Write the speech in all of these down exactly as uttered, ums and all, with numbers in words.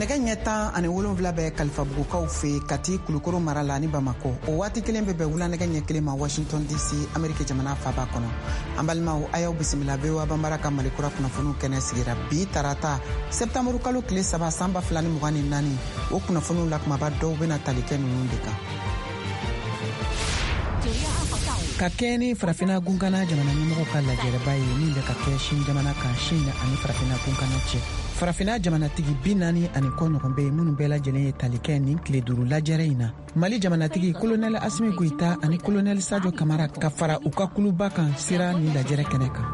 nɛgɛ ɲɛ tan ani wolonwula bɛ kalifabugukaw fe kati kulukoro mara la ni Bamako. O waati kelen bɛ bɛn wula nɛgɛ ɲɛ kelen ma Washington D C Amerike jamana faaba kɔnɔ. An balimaw a y'aw bisimila V O A Banbara ka Malikura kunnafoniw kɛnɛ sigira bi tarata septembre kalo tile saba san ba fila ni mugan ni naani. O kunnafoniw la kumaba dɔw bɛna tali kɛ ninnu de kan. Ka kɛ ni farafina gunkana jamana ɲɛmɔgɔw ka lajɛrɛba ye min bɛ ka kɛ Sini jamana kan Sini ani farafina gunkana cɛ. Farafina jamanatigi bi naani ani kɔ ɲɔgɔn bɛ minnu bɛɛ lajɛlen ye tali kɛ nin tile duuru lajɛrɛ in na. Mali jamanatigi kolonɛl Asimi Goyita ani kolonɛl Sadio Kamara ka fara u ka kuluba kan sera nin lajɛrɛ kɛnɛ kan.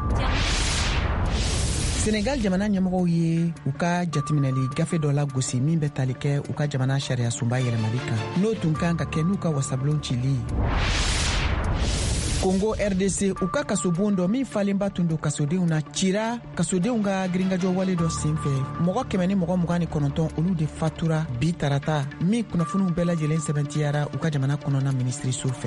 Senegal jamana ɲɛmɔgɔw ye u ka jatiminɛli gafe dɔ la gosi min bɛ tali kɛ u ka jamana sariya sunba yɛlɛmali kan n'o tun kan ka kɛ n'u ka wasabulon cili. Congo R D C u ka kasobon dɔ min falenba tun don kasodenw na cira kasodenw ka girinkajɔ wale dɔ senfɛ mɔgɔ kɛmɛ ni mɔgɔ mugan ni kɔnɔntɔn olu de fatura bi tarata min kunnafoniw bɛɛ lajɛlen sɛbɛntiyara u ka jamana kɔnɔna minisiriso fɛ.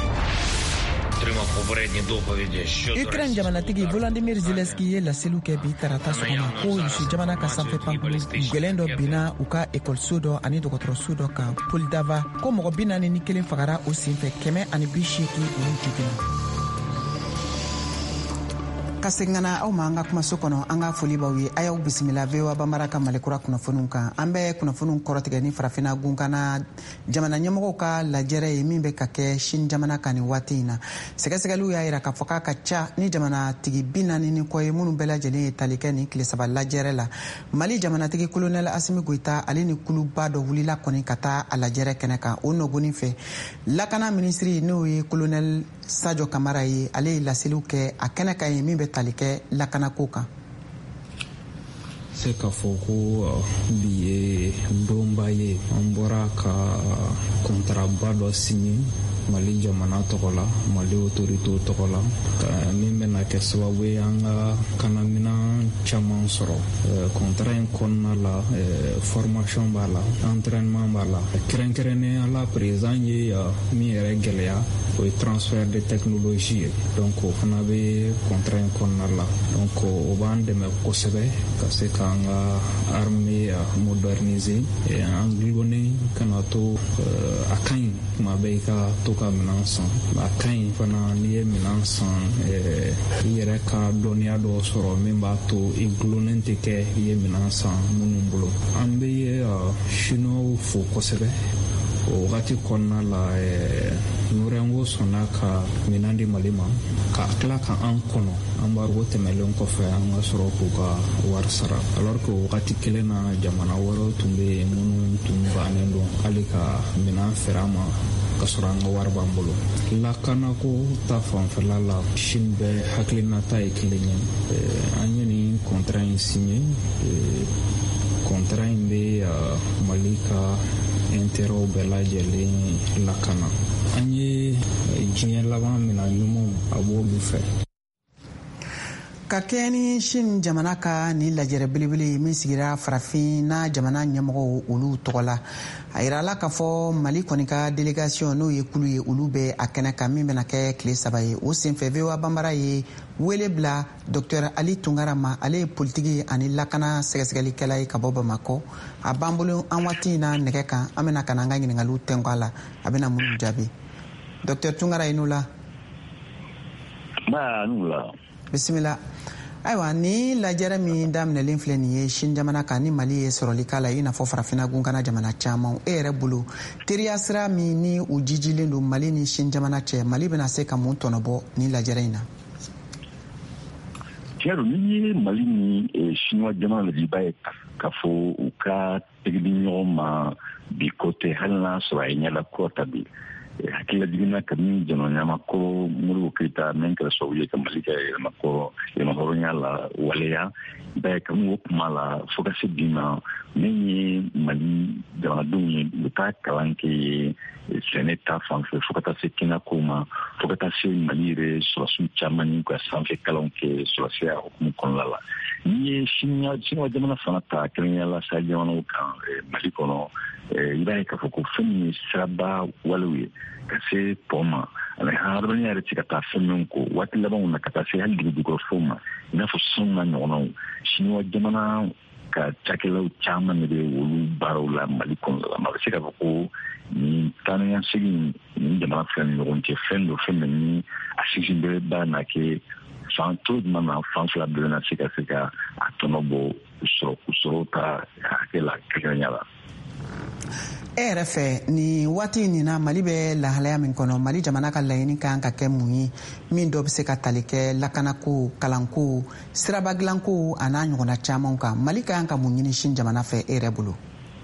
Ukraine jamanatigi Volodymyr Zelensky ye laseliw kɛ bi tarata sɔgɔma ko Rusi jamana ka sanfɛ pankulu gwɛlɛn dɔ binna u ka ekɔliso dɔ ani dɔgɔtɔrɔso dɔ kan Poldava ko mɔgɔ bi naani ni kelen fagara o senfɛ kɛmɛ ani bi seegin olu jiginna. Ka segin kana aw ma an ka kumaso kɔnɔ an ka foli b'aw ye a y'aw bisimila V O A Banbara ka Malikura kunnafoniw kan an bɛ kunnafoniw kɔrɔtigɛ ni farafina gunkana jamana ɲɛmɔgɔw ka lajɛrɛ ye min bɛ ka kɛ Sini jamana kan nin waati in na sɛgɛsɛgɛliw y'a yira k'a fɔ k'a ka ca ni jamanatigi bi naani ni kɔ ye minnu bɛɛ lajɛlen ye tali kɛ nin tile saba lajɛrɛ la. Mali jamanatigi kolonɛl Asimi Goyita ale ni kuluba dɔ wulila kɔni ka taa a lajɛrɛ kɛnɛ kan o nɔgɔnin fɛ lakana minisiri n'o ye kolonɛl Sadio Kamara ye ale ye laseliw kɛ a kɛnɛ kan ye min bɛ tali kɛ lakanako kan. Se ka fɔ ko bi ye donba ye an bɔra ka kontraba dɔ signé Mali jamana tɔgɔ la Mali autorité tɔgɔ la ka min bɛna kɛ sababu ye an ka kanaminan caman sɔrɔ contrat in kɔnɔna la formation b'a la entraînement b'a la kɛrɛnkɛrɛnnenya la président ye min yɛrɛ gɛlɛya o ye transfert de technologie ye donc o fana bɛ contrat in kɔnɔna la donc o b'an dɛmɛ kosɛbɛ ka se k'an ka armée moderniser an gilonner kana to a ka ɲi kuma bɛɛ i ka to ka minan san a ka ɲi fana n'i ye minan san i yɛrɛ ka dɔnniya dɔ sɔrɔ min b'a to i gulonnen tɛ kɛ i ye minan san minnu bolo an bɛ ye chinois fo kosɛbɛ o wagati kɔnɔna la Nurengo sɔnna ka minan di Mali ma ka tila ka an kɔnɔ an b'a ko tɛmɛlen kɔfɛ an ka sɔrɔ k'u ka wari sara alors que wagati kelen na jamana wɛrɛw tun bɛ yen minnu tun bannen don hali ka minan feere an ma ka sɔrɔ an ka wari b'an bolo. Lakanako ta fanfɛla la Sini bɛ hakilinata ye kelen ye an ye nin contrat in signé contrat in bɛ Mali ka intérêt bɛɛ lajɛlen lakana an ye diɲɛ laban mina ɲumanw a b'olu fɛ. Ka kɛ ni Sini jamana ka ni lajɛrɛ belebele min sigira farafina jamana ɲɛmɔgɔw olu tɔgɔ la a yira la k'a fɔ Mali kɔni ka délégation n'o ye kulu ye olu bɛ a kɛnɛ kan min bɛna kɛ tile saba ye o senfɛ V O A Banbara ye wele bila Dr Ali Tunkara ma ale ye politiki ani lakana sɛgɛsɛgɛlikɛla ye ka bɔ Bamako a b'an bolo an waati in na nɛgɛ kan an bɛna ka na an ka ɲininkaliw tɛnku a la a bɛna minnu jaabi. Dr Tunkara ye n'o la. Ba n'o la. Bisimila. Ayiwa ni lajɛrɛ min daminɛlen filɛ nin ye Sini jamana kan ni Mali ye sɔrɔli k'a la i n'a fɔ farafina gunkana jamana caman e yɛrɛ bolo teriya sira min ni u jijilen don Mali ni Sini jamana cɛ Mali bɛna se ka mun tɔnɔbɔ ni lajɛrɛ in na. Tiɲɛ don n'i ye Mali ni Siniwa jamana lajɛ i b'a ye k'a fɔ u ka tegili ɲɔgɔn ma bi côté hali n'a sɔrɔ a ye ɲɛla kɔ ta bi hakilila jiginna ka min jamana ko Modibo Keyita min kɛra sababu ye ka Mali kɛ yɛlɛmakɔ yɛlɛmahɔrɔnya la waleya i b'a ye ka min o kuma la fo ka se bi ma min ye Mali jamanadenw ye u taa kalan kɛ sɛnɛ ta fanfɛ fo ka taa se kɛnɛko ma fo ka taa se Mali yɛrɛ sɔrɔsiw caman ni ka sanfɛ kalanw kɛ sɔrɔsiya hukumu kɔnɔna la n'i ye Siniwa jamana fana ta kɛrɛnkɛrɛnnenya la Sahel jamanaw kan Mali kɔnɔ i b'a ye k'a fɔ ko fɛn min ye siraba walew ye ka se tɔ ma ani hadamadenya yɛrɛ tɛ ka taa fɛn min ko waati labanw na ka taa se hali dugukɔrɔfɛnw ma i n'a fɔ sanu n'a ɲɔgɔnnaw Siniwa jamana ka cakɛlaw caman de bɛ olu baaraw la Mali kɔnɔ la. Ma bɛ se k'a fɔ ko ni taaniya segin ni jamana fila ni ɲɔgɔn cɛ fɛn dɔ fɛn min ni a sinsin bɛɛ b'a na kɛ fan to jumɛn na fan fila bɛɛ na se ka se ka a tɔnɔ bɔ u sɔrɔ u sɔrɔ ka hakɛ la kɛrɛnkɛrɛnya la. E yɛrɛ fɛ ni waati nin na Mali bɛ lahalaya min kɔnɔ Mali jamana ka laɲini kan ka kɛ mun ye min dɔ bɛ se ka tali kɛ lakanako kalanko siraba dilanko a n'a ɲɔgɔnna caman kan Mali kan ka mun ɲini sini jamana fɛ e yɛrɛ bolo?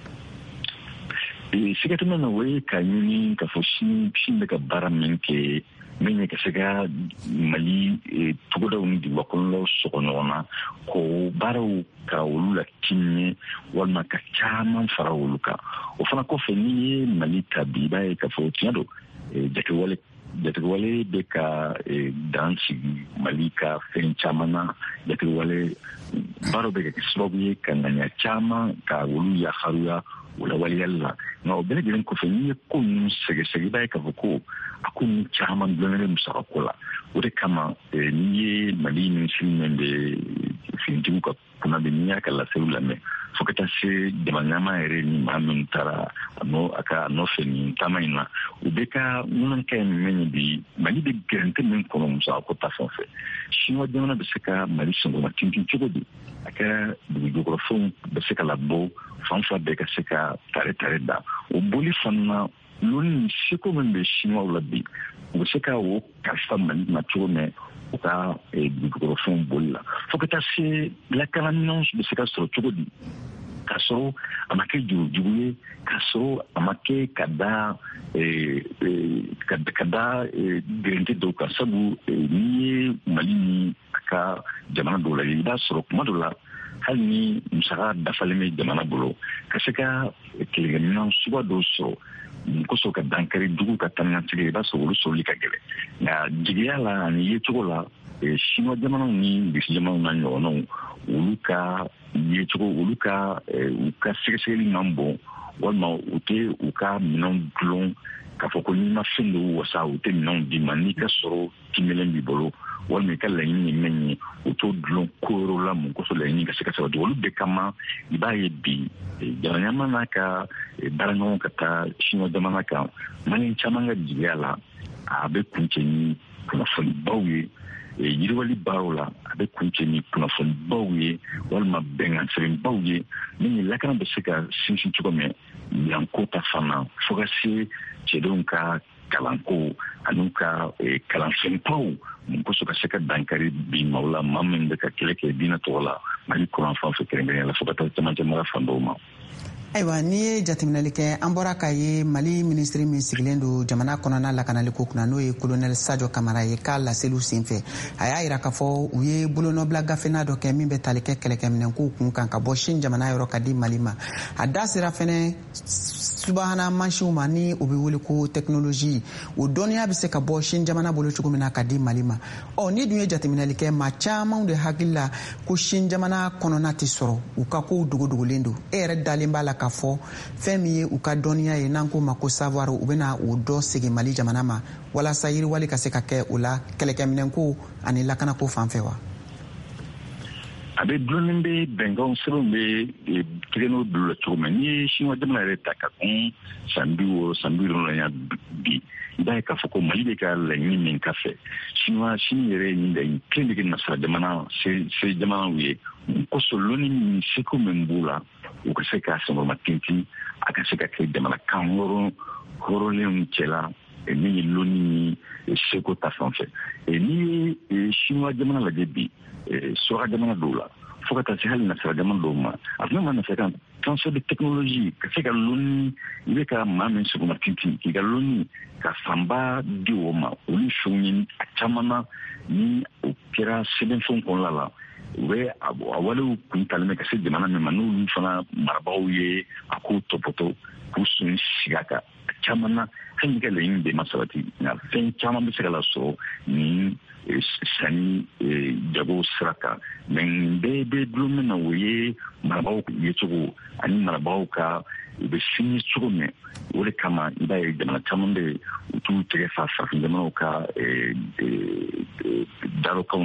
Sigatuma na o ye ka ɲini ka fɔ sini sini bɛ ka baara min kɛ min ye ka se ka Mali togodaw ni dugubakɔnɔlaw sɔgɔ ɲɔgɔn na ko baaraw ka olu la tiɲɛ walima ka caman fara olu kan. O fana kɔfɛ n'i ye Mali ta bi i b'a ye ka fɔ tiɲɛ don jatewale jatewale bɛ ka dan sigi Mali ka fɛn caman na. Jatewale baaraw bɛ kɛ sababu ye ka ŋaniya caman ka olu yaharuya o la waliyali la. Nka o bɛɛ lajɛlen kɔfɛ n'i ye ko ninnu sɛgɛsɛgɛ i b'a ye ka fɔ ko a ko ninnu caman dulonlen musakako la. O de kama n'i ye Mali minisiri min bɛ finitigiw ka kunna bɛ n'i y'a ka lasew lamɛn fo ka taa se jamana ɲɛmaa yɛrɛ ni maa min taara a ka nɔfɛ nin taama in na u bɛ ka ŋunankɛ min ye bi Mali bɛ gɛrɛntɛ min kɔnɔ musakako ta fan fɛ. Siniwa jamana bɛ se ka Mali sɔngɔma tintin cogo di a ka dugujukɔrɔfɛnw bɛ se ka labɔ fan fila bɛɛ ka se ka tare tare da. O boli fana loni seko min bɛ Siniwaw la bi u bɛ se ka o kalifa Mali ma cogo min u ka dugukɔrɔfɛnw boli la fo ka taa se lakanaminɛnw bɛ se ka sɔrɔ cogo di k'a sɔrɔ a ma kɛ jurujugu ye k'a sɔrɔ a ma kɛ ka da ka da gɛrɛntɛ dɔw kan sabu n'i ye Mali ni a ka jamana dɔw la i b'a sɔrɔ kuma dɔw la hali ni musaka dafalen bɛ jamana bolo ka se ka kɛlɛkɛminɛn suguya dɔw sɔrɔ kosɔn ka dankari dugu ka taanikasegin i b'a sɔrɔ olu sɔrɔli ka gɛlɛn nka jigiya la ani yecogo la Siniwa jamanaw ni Brisi jamanaw na ɲɔgɔnnaw olu ka yecogo olu ka u ka sɛgɛsɛgɛli man bon walima u tɛ u ka minɛnw dulon k'a fɔ ko n'i ma fɛn dɔw wasa u tɛ minɛnw d'i ma n'i ka sɔrɔ kimɛlɛn b'i bolo walima i ka laɲini ye min ye u t'o dulon ko yɔrɔ la mun kosɔn laɲini ka se ka sabati olu bɛɛ kama i b'a ye bi jamana ɲɛmaa n'a ka baaraɲɔgɔn ka taa Siniwa jamana kan Mali caman ka jigiya la a bɛ kuncɛ ni kunnafonibaw ye yiriwali baaraw la a bɛ kuncɛ ni kunnafonibaw ye walima bɛnkan sɛbɛnbaw ye min ye lakana bɛ se ka sinsin cogo min yanko ta fana fo ka se cɛdenw ka kalanko an'u ka kalanfɛnbaw mun kosɔn ka se ka dankari bi maaw la maa min bɛ ka kɛlɛ kɛ diinɛ tɔgɔ la Mali kuran fan fɛ kɛrɛnkɛrɛnya la fo ka taa cɛmancɛ mara fan dɔw ma. Ayiwa n'i ye jateminɛli kɛ an bɔra k'a ye Mali minisiri min sigilen don jamana kɔnɔna lakanaliko kunna n'o ye kolonɛli Sadio Kamara ye k'a laseliw senfɛ a y'a jira k'a fɔ u ye bolonɔbila gafena dɔ kɛ min bɛ tali kɛ kɛlɛkɛminɛnkow kun kan ka bɔ Sini jamana yɔrɔ ka di Mali ma a da sera fɛnɛ subahana mansinw ma ni o bɛ wele ko technologie o dɔnniya bɛ se ka bɔ Sini jamana bolo cogo min na ka di Mali ma ɔ ni dun ye jateminɛli kɛ maa caman de hakili la ko Sini jamana kɔnɔna tɛ sɔrɔ u ka kow dogodogolen don e yɛrɛ dalen b'a la k'a fɔ fɛn min ye u ka dɔnniya ye n'an ko ma ko savoir u bɛna o dɔ segin Mali jamana ma walasa yiriwali ka se ka kɛ o la kɛlɛkɛminɛnko ani lakanako fan fɛ wa? A bɛ dulonnen bɛ bɛnkanw sɛbɛnw bɛ tigɛ n'o bolo la cogo min n'i ye Siniwa jamana yɛrɛ ta ka kun san bi wɔɔrɔ san bi wolonwula bi i b'a ye k'a fɔ ko Mali bɛ ka laɲini min ka fɛ Siniwa Sini yɛrɛ ye nin laɲini kelen de kɛ nasara jamana se jamanaw ye kosɔn loni ni seko min b'u la u ka se ka sɔngɔma tintin a ka se ka kɛ jamana kan hɔrɔn hɔrɔnlenw cɛla min ye loni ni seko ta fan fɛ n'i ye Siniwa jamana lajɛ bi suraka jamana dɔw la fo ka taa se hali nasara jamana dɔw ma a tun ma nasara kan transfert de technologie ka se ka loni i bɛ ka maa min sɔgɔma tintin k'i ka loni ka fanba di o ma olu fɛnw ye a caman na ni o kɛra sɛbɛnfɛnw kɔnɔna la u bɛ a walew kun talen bɛ ka se jamana min ma n'olu fana marabagaw ye a k'u tɔpɔtɔ k'u sun sigi a kan a caman na hali ka laɲini bɛɛ ma sabati nka fɛn caman bɛ se ka lasɔrɔ ni sanni jago sira kan mɛ bɛɛ bɛ dulon min na o ye marabagaw yecogo ani marabagaw ka u bɛ sini cogo min o de kama i b'a ye jamana caman bɛ u t'u tɛgɛ fa farafin jamanaw ka darokanw